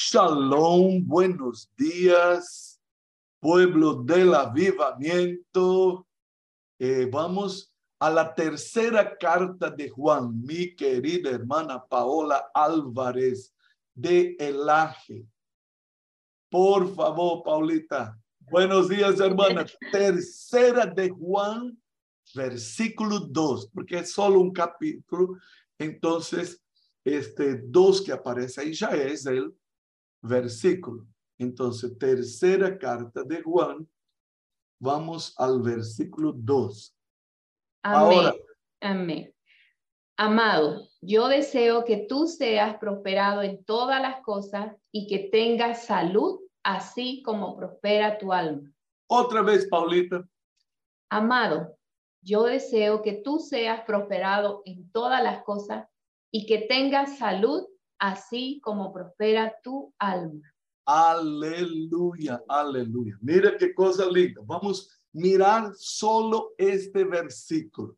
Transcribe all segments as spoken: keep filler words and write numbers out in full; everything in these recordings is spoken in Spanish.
Shalom, buenos días, pueblo del avivamiento. Eh, vamos a la tercera carta de Juan, mi querida hermana Paola Álvarez de Elaje. Por favor, Paulita. Buenos días, hermana. Tercera de Juan, versículo dos, porque es solo un capítulo. Entonces, este dos que aparece ahí ya es el versículo. Entonces, tercera carta de Juan, vamos al versículo dos. Amén. Ahora, amén. Amado, yo deseo que tú seas prosperado en todas las cosas y que tengas salud, así como prospera tu alma. otra vez, Paulita. Amado, yo deseo que tú seas prosperado en todas las cosas y que tengas salud, así como prospera tu alma. Aleluya, aleluya. Mira qué cosa linda. Vamos a mirar solo este versículo.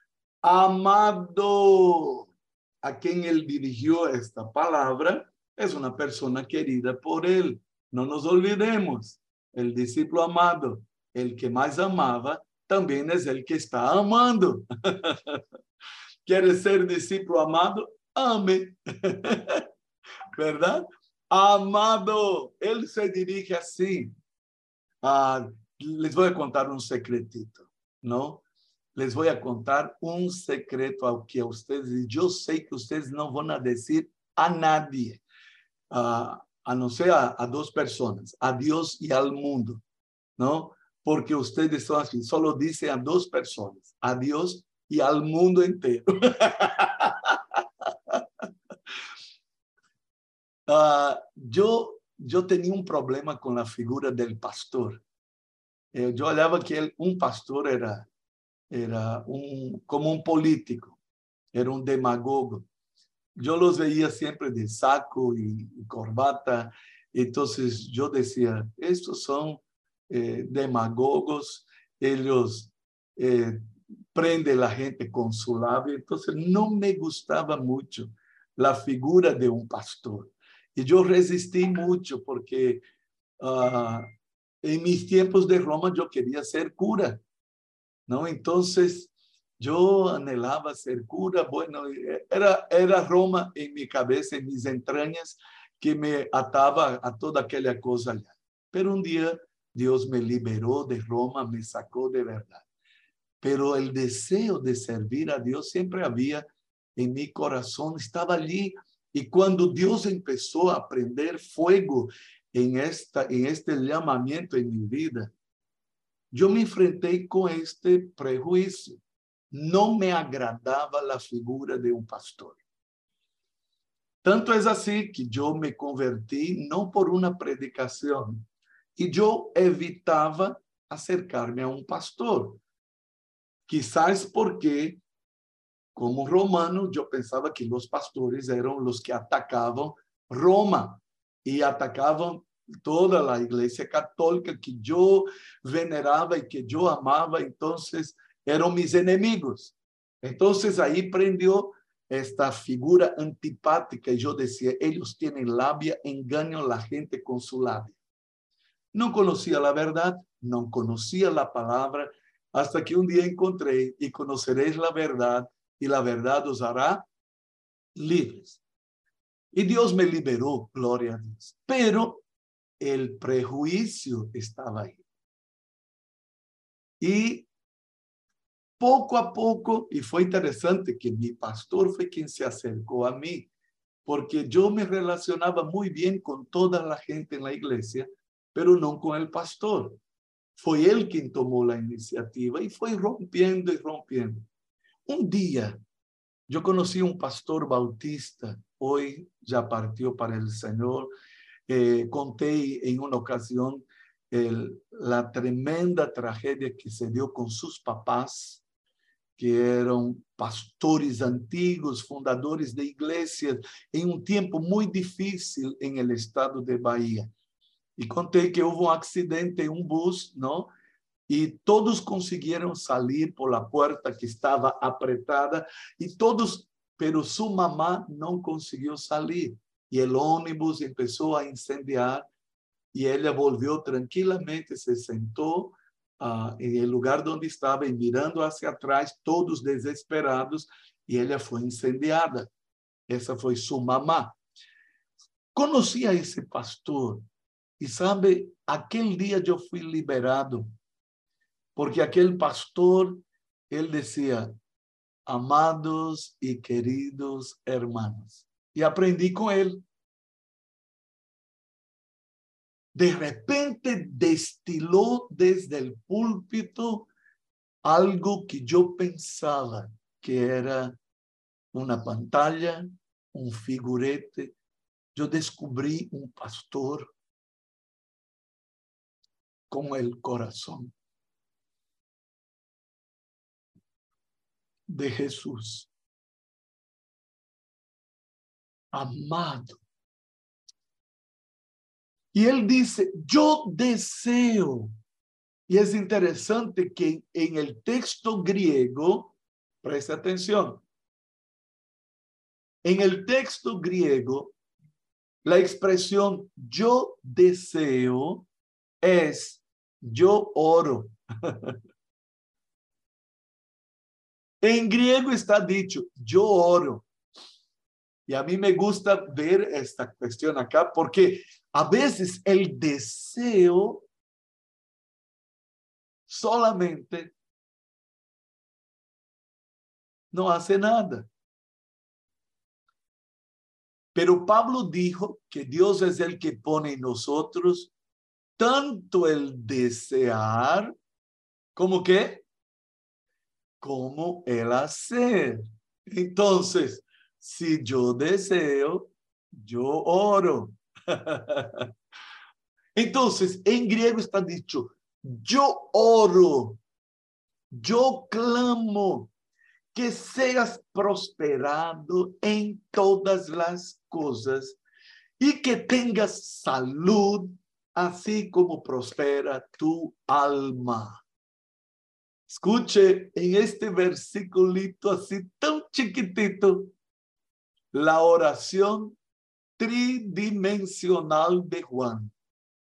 Amado, a quien él dirigió esta palabra, es una persona querida por él. No nos olvidemos, el discípulo amado, el que más amaba, también es el que está amando. ¿Quieres ser discípulo amado? Ame. ¿Verdad? Amado, él se dirige así. Ah, les voy a contar un secretito, ¿no? Les voy a contar un secreto a que ustedes, y yo sé que ustedes no van a decir a nadie, uh, a no ser a, a dos personas, a Dios y al mundo, ¿no? Porque ustedes son así, solo dicen a dos personas, a Dios y al mundo entero. uh, yo, yo tenía un problema con la figura del pastor. Eh, yo hallaba que él, un pastor era era un, como un político, era un demagogo. Yo los veía siempre de saco y, y corbata, entonces yo decía, estos son eh, demagogos, ellos eh, prenden a la gente con su labio, entonces no me gustaba mucho la figura de un pastor. Y yo resistí mucho porque uh, en mis tiempos de Roma yo quería ser cura, ¿no? Entonces, yo anhelaba ser cura. Bueno, era, era Roma en mi cabeza, en mis entrañas, que me ataba a toda aquella cosa allá. Pero un día Dios me liberó de Roma, me sacó de verdad. Pero el deseo de servir a Dios siempre había en mi corazón, estaba allí. Y cuando Dios empezó a prender fuego en, esta, en este llamamiento en mi vida, yo me enfrenté con este prejuicio. No me agradaba la figura de un pastor. Tanto es así que yo me convertí no por una predicación y yo evitaba acercarme a un pastor. Quizás porque, como romano, yo pensaba que los pastores eran los que atacaban Roma y atacaban toda la iglesia católica que yo veneraba y que yo amaba, entonces eran mis enemigos. Entonces ahí prendió esta figura antipática y yo decía, ellos tienen labia, engañan a la gente con su labia. No conocía la verdad, no conocía la palabra, hasta que un día encontré y conoceréis la verdad y la verdad os hará libres. Y Dios me liberó, gloria a Dios. Pero el prejuicio estaba ahí. Y poco a poco, y fue interesante que mi pastor fue quien se acercó a mí, porque yo me relacionaba muy bien con toda la gente en la iglesia, pero no con el pastor. Fue él quien tomó la iniciativa y fue rompiendo y rompiendo. Un día, yo conocí un pastor bautista, hoy ya partió para el Señor. Eh, conté en una ocasión el, la tremenda tragedia que se dio con sus papás, que eran pastores antiguos, fundadores de iglesias, en un tiempo muy difícil en el estado de Bahía. Y conté que hubo un accidente en un bus, ¿no? Y todos consiguieron salir por la puerta que estaba apretada, y todos, pero su mamá no consiguió salir. y el ómnibus empezó a incendiar y ella volvió tranquilamente, se sentó uh, en el lugar donde estaba y mirando hacia atrás, todos desesperados, y ella fue incendiada. Esa fue su mamá. Conocí a ese pastor y sabe, aquel día yo fui liberado, porque aquel pastor, él decía, amados y queridos hermanos, y aprendí con él. De repente destiló desde el púlpito algo que yo pensaba que era una pantalla, un figurete. Yo descubrí un pastor con el corazón de Jesús. Amado. Y él dice, yo deseo. Y es interesante que en el texto griego, presta atención, en el texto griego, la expresión yo deseo es yo oro. En griego está dicho yo oro. Y a mí me gusta ver esta cuestión acá porque a veces el deseo solamente no hace nada. Pero Pablo dijo que Dios es el que pone en nosotros tanto el desear como que, como el hacer. Entonces, si yo deseo, yo oro. Entonces, en griego está dicho, yo oro, yo clamo que seas prosperado en todas las cosas y que tengas salud, así como prospera tu alma. Escuche en este versiculito así tan chiquitito, la oración tridimensional de Juan.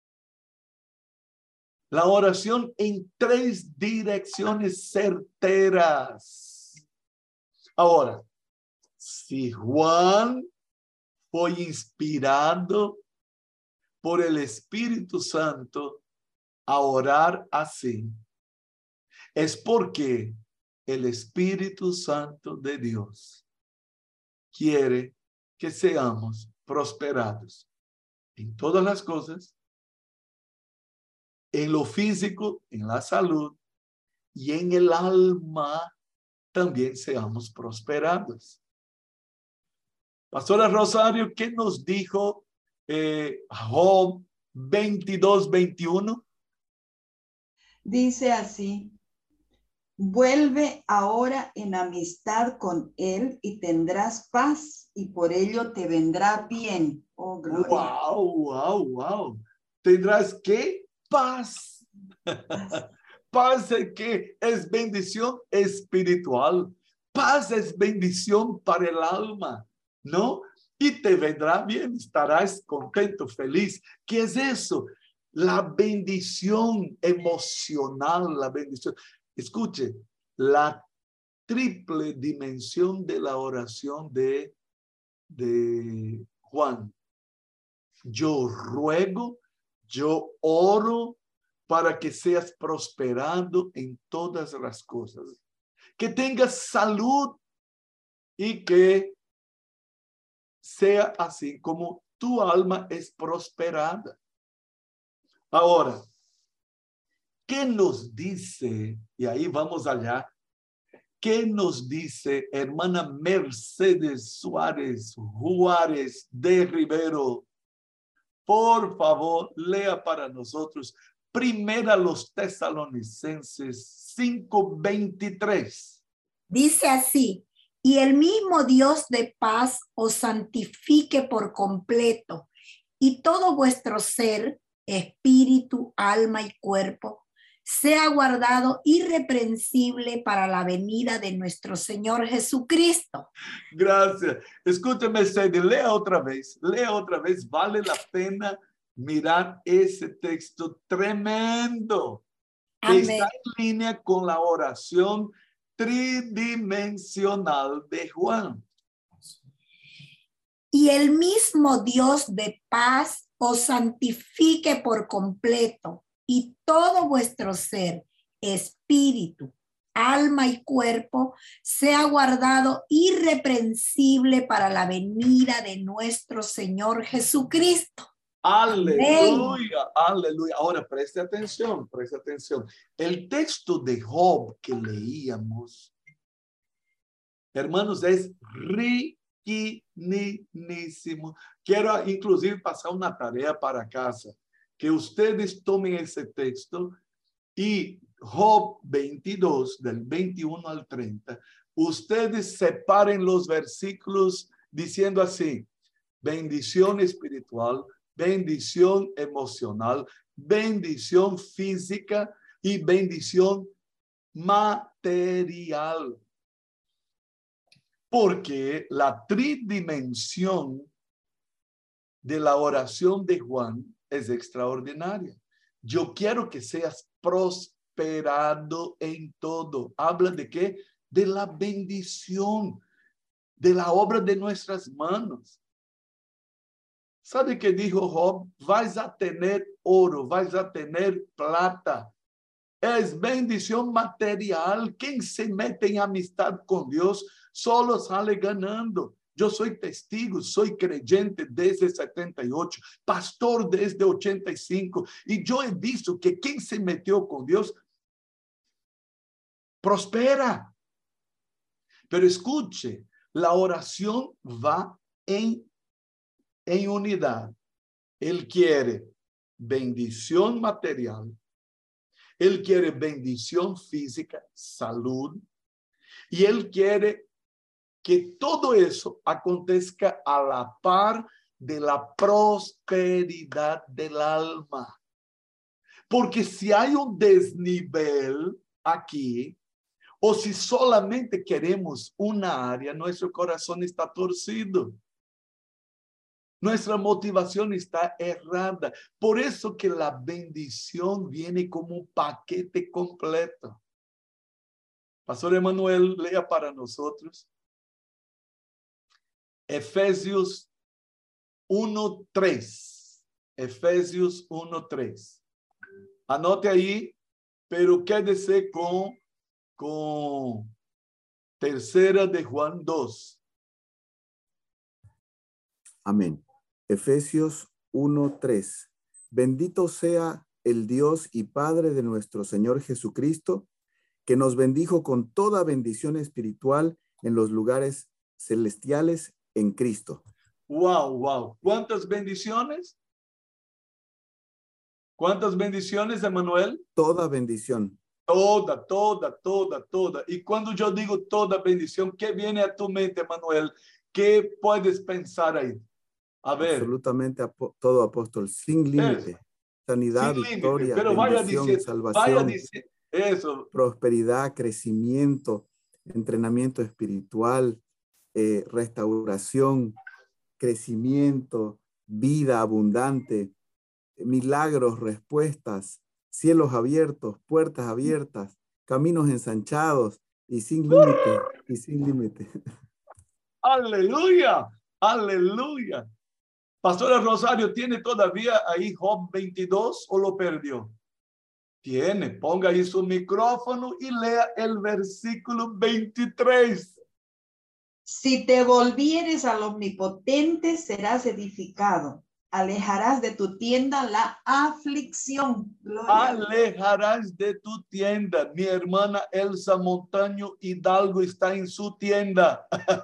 La oración en tres direcciones certeras. Ahora, si Juan fue inspirado por el Espíritu Santo a orar así, es porque el Espíritu Santo de Dios quiere que seamos prosperados en todas las cosas, en lo físico, en la salud y en el alma también seamos prosperados. Pastora Rosario, ¿qué nos dijo eh, Job veintidós, veintiuno? Dice así, vuelve ahora en amistad con él y tendrás paz y por ello te vendrá bien. Oh, gloria. Wow, wow, wow. ¿Tendrás qué? Paz. Paz. Paz es que es bendición espiritual. Paz es bendición para el alma, ¿no? Y te vendrá bien, estarás contento, feliz. ¿Qué es eso? La bendición emocional, la bendición. Escuche, la triple dimensión de la oración de, de Juan. Yo ruego, yo oro para que seas prosperado en todas las cosas, que tengas salud y que sea así como tu alma es prosperada. Ahora, ¿qué nos dice? Y ahí vamos allá. ¿Qué nos dice hermana Mercedes Suárez Juárez de Rivero? Por favor, lea para nosotros Primera los Tesalonicenses cinco veintitrés. Dice así, y el mismo Dios de paz os santifique por completo, y todo vuestro ser, espíritu, alma y cuerpo, sea guardado irreprensible para la venida de nuestro Señor Jesucristo. Gracias. Escúchame, Sadie, lea otra vez. Lea otra vez. Vale la pena mirar ese texto tremendo. Que está en línea con la oración tridimensional de Juan. Y el mismo Dios de paz os santifique por completo, y todo vuestro ser, espíritu, alma y cuerpo, sea guardado irreprensible para la venida de nuestro Señor Jesucristo. Aleluya, aleluya. Ahora preste atención, preste atención. El texto de Job que leíamos, hermanos, es riquísimo. Quiero inclusive pasar una tarea para casa, que ustedes tomen ese texto y Job veintidós, del veintiuno al treinta, ustedes separen los versículos diciendo así: bendición espiritual, bendición emocional, bendición física y bendición material. Porque la tridimensión de la oración de Juan es extraordinaria. Yo quiero que seas prosperado en todo. ¿Habla de qué? De la bendición, de la obra de nuestras manos. ¿Sabe qué dijo Job? Vais a tener oro, vais a tener plata. Es bendición material. Quien se mete en amistad con Dios solo sale ganando. Yo soy testigo, soy creyente desde setenta y ocho, pastor desde ochenta y cinco, y yo he visto que quien se metió con Dios prospera. Pero escuche, la oración va en, en unidad. Él quiere bendición material, él quiere bendición física, salud, y él quiere que todo eso acontezca a la par de la prosperidad del alma. Porque si hay un desnivel aquí, o si solamente queremos una área, nuestro corazón está torcido. Nuestra motivación está errada. Por eso que la bendición viene como un paquete completo. Pastor Emanuel, lea para nosotros Efesios uno tres. Efesios uno tres. Anote ahí, pero quédese con, con tercera de Juan dos. Amén. Efesios uno tres. Bendito sea el Dios y Padre de nuestro Señor Jesucristo, que nos bendijo con toda bendición espiritual en los lugares celestiales en Cristo. Wow, wow. ¿Cuántas bendiciones? ¿Cuántas bendiciones, Emanuel? Toda bendición. Toda, toda, toda, toda. Y cuando yo digo toda bendición, ¿qué viene a tu mente, Emanuel? ¿Qué puedes pensar ahí? A ver. Absolutamente ap- todo, apóstol, sin límite. Eso. Sanidad, Sin límite, victoria, pero vaya bendición, diciendo, salvación, vaya diciendo eso. prosperidad, crecimiento, entrenamiento espiritual, eh, restauración, crecimiento, vida abundante, milagros, respuestas, cielos abiertos, puertas abiertas, caminos ensanchados y sin límite, y sin límite. Aleluya, aleluya. Pastora Rosario, ¿tiene todavía ahí Job veintidós o lo perdió? Tiene, ponga ahí su micrófono y lea el versículo veintitrés. Si te volvieres al omnipotente, serás edificado. Alejarás de tu tienda la aflicción. Gloria. Alejarás de tu tienda. Mi hermana Elsa Montaño Hidalgo está en su tienda.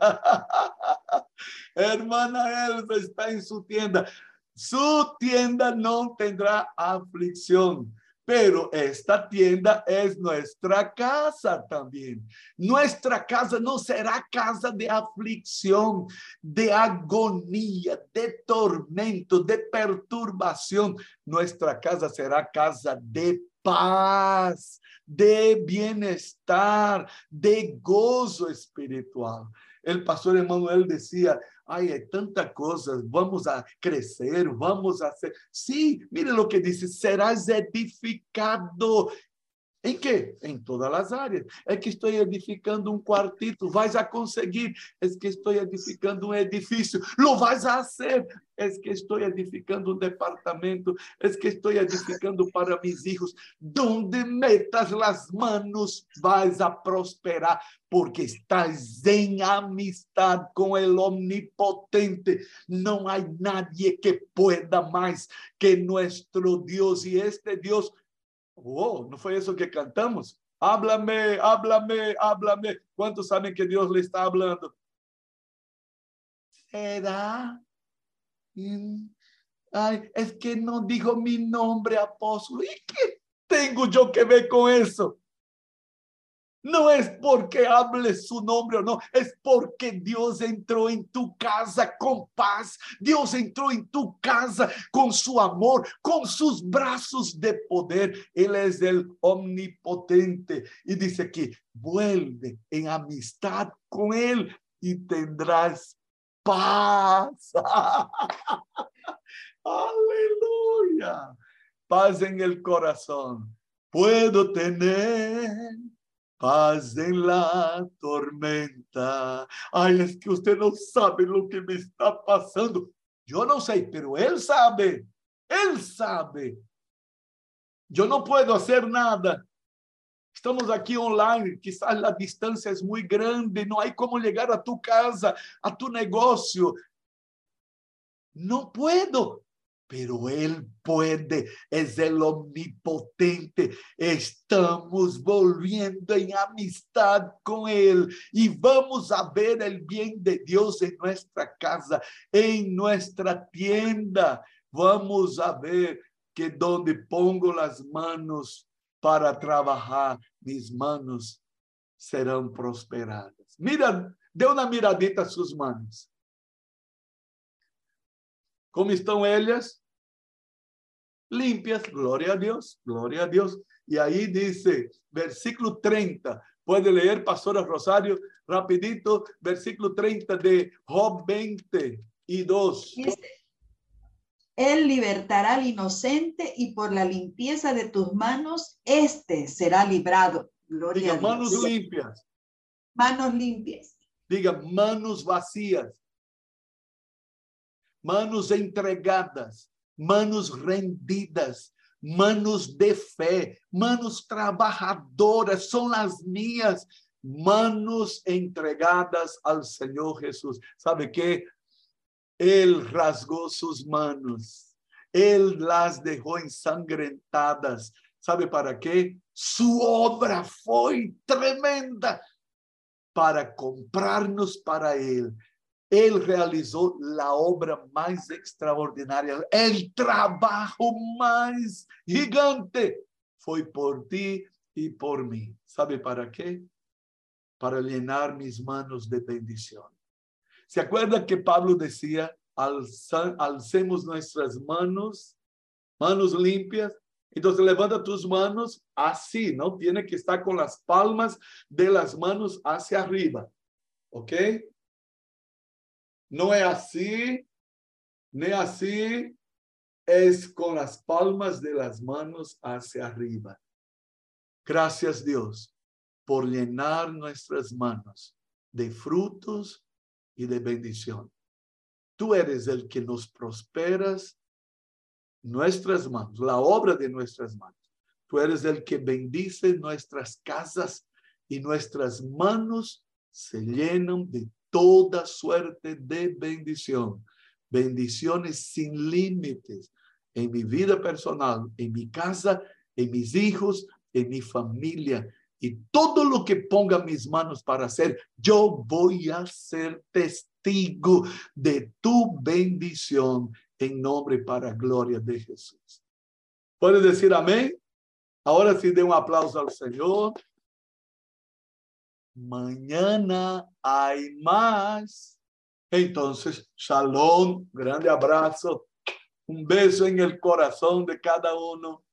Hermana Elsa está en su tienda. Su tienda no tendrá aflicción, pero esta tienda es nuestra casa también. Nuestra casa no será casa de aflicción, de agonía, de tormento, de perturbación. Nuestra casa será casa de paz, de bienestar, de gozo espiritual. El pastor Emanuel decía, ay, hay tantas cosas, vamos a crecer, vamos a hacer. Sí, mire lo que dice, serás edificado. ¿En quê? Em todas as áreas. É que estou edificando um quartito, vais a conseguir. É que estou edificando um edifício, lo vais a hacer. É que estou edificando um departamento, é que estou edificando para mis hijos. Donde metas las manos, vais a prosperar, porque estás em amistad com el omnipotente. Não há nadie que pueda mais que nuestro Deus, e este Deus. Oh, ¿no fue eso que cantamos? Háblame, háblame, háblame. ¿Cuántos saben que Dios le está hablando? ¿Será? Ay, es que no dijo mi nombre, apóstol. ¿Y qué tengo yo que ver con eso? No es porque hable su nombre o no, es porque Dios entró en tu casa con paz. Dios entró en tu casa con su amor, con sus brazos de poder. Él es el omnipotente. Y dice aquí, vuelve en amistad con Él y tendrás paz. Aleluya. Paz en el corazón. Puedo tener paz en la tormenta. Ay, es que usted no sabe lo que me está pasando. Yo no sé, pero Él sabe. Él sabe. Yo no puedo hacer nada. Estamos aquí online, quizás la distancia es muy grande, no hay cómo llegar a tu casa, a tu negocio. No puedo. Pero Él puede, es el omnipotente. Estamos volviendo en amistad con Él y vamos a ver el bien de Dios en nuestra casa, en nuestra tienda. Vamos a ver que donde pongo las manos para trabajar, mis manos serán prosperadas. Mira, dê una miradita a sus manos. ¿Cómo están ellas? Limpias, gloria a Dios, gloria a Dios. Y ahí dice, versículo treinta, puede leer, Pastora Rosario, rapidito, versículo treinta de Job veinte y dos. Dice, Él libertará al inocente y por la limpieza de tus manos, éste será librado. Gloria Diga, a Dios. manos limpias. Manos limpias. Diga, manos vacías. Manos entregadas, manos rendidas, manos de fe, manos trabajadoras, son las mías, manos entregadas al Señor Jesús. ¿Sabe qué? Él rasgó sus manos, Él las dejó ensangrentadas. ¿Sabe para qué? Su obra fue tremenda para comprarnos para Él. Él realizó la obra más extraordinaria, el trabajo más gigante fue por ti y por mí. ¿Sabe para qué? Para llenar mis manos de bendición. ¿Se acuerda que Pablo decía, Alza, alcemos nuestras manos, manos limpias? Entonces levanta tus manos así, ¿no? Tiene que estar con las palmas de las manos hacia arriba, ¿ok? No es así, ni así, es con las palmas de las manos hacia arriba. Gracias, Dios, por llenar nuestras manos de frutos y de bendición. Tú eres el que nos prosperas nuestras manos, la obra de nuestras manos. Tú eres el que bendice nuestras casas y nuestras manos se llenan de toda suerte de bendición, bendiciones sin límites en mi vida personal, en mi casa, en mis hijos, en mi familia. Y todo lo que ponga mis manos para hacer, yo voy a ser testigo de tu bendición en nombre para gloria de Jesús. ¿Puede decir amén? Ahora sí, dé un aplauso al Señor. Mañana hay más. Entonces, shalom, grande abrazo, un beso en el corazón de cada uno.